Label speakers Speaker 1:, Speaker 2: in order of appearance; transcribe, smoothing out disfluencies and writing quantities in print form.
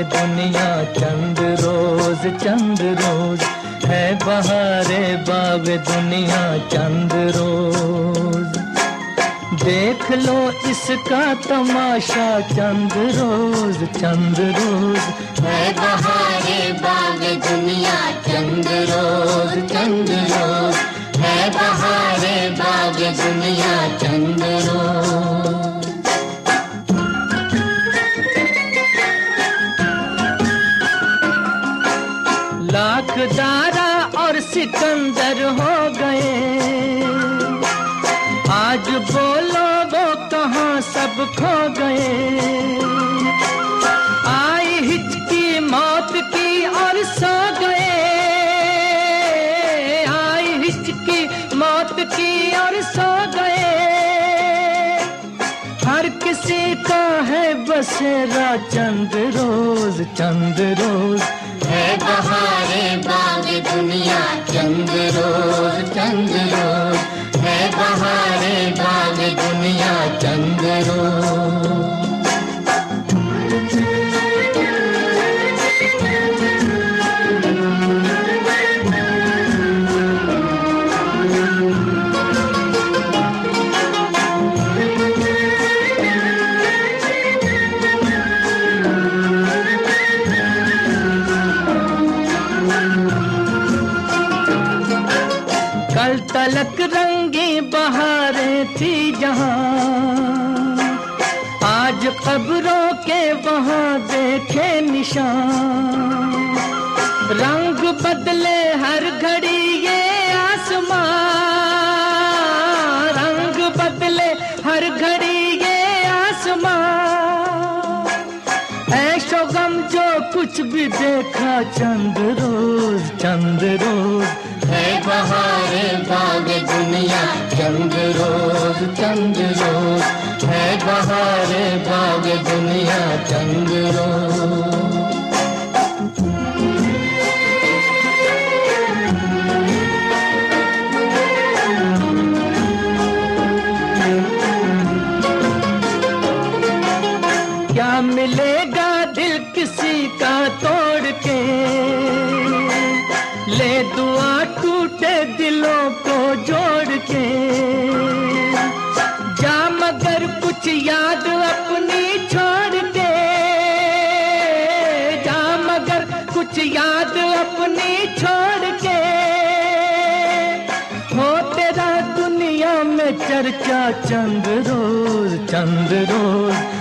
Speaker 1: बावे दुनिया चंद रोज है बहारे बावे दुनिया चंद रोज। देख लो इसका तमाशा चंद रोज है
Speaker 2: बहारे बावे दुनिया चंद रोज है बहारे बावे दुनिया चंद रोज।
Speaker 1: लाख दारा और सिकंदर हो गए, आज बोलो वो कहाँ सब खो गए। आई हिचकी मौत की और सो गए, आई हिचकी मौत की और सो गए। हर किसी का है बसेरा चंद रोज
Speaker 2: है बहारे बावे दुनिया चंद रोज है बहारे बावे दुनिया चंद रोज।
Speaker 1: कल तलक रंगी बहारें थी जहां, आज कब्रों के वहां देखे निशान। रंग बदले हर घड़ी ये आसमां, रंग बदले हर घड़ी ये आसमां। ऐशो गम जो कुछ भी देखा चंद रोज
Speaker 2: है बहारे बावे दुनिया चंद रोज है बहारे बावे दुनिया चंद रोज।
Speaker 1: क्या मिलेगा दिल किसी का तोड़ के, ले दुआ टूटे दिलों को जोड़ के। जा मगर कुछ याद अपनी छोड़ के, जा मगर कुछ याद अपनी छोड़ के। हो तेरा दुनिया में चर्चा चंद रोज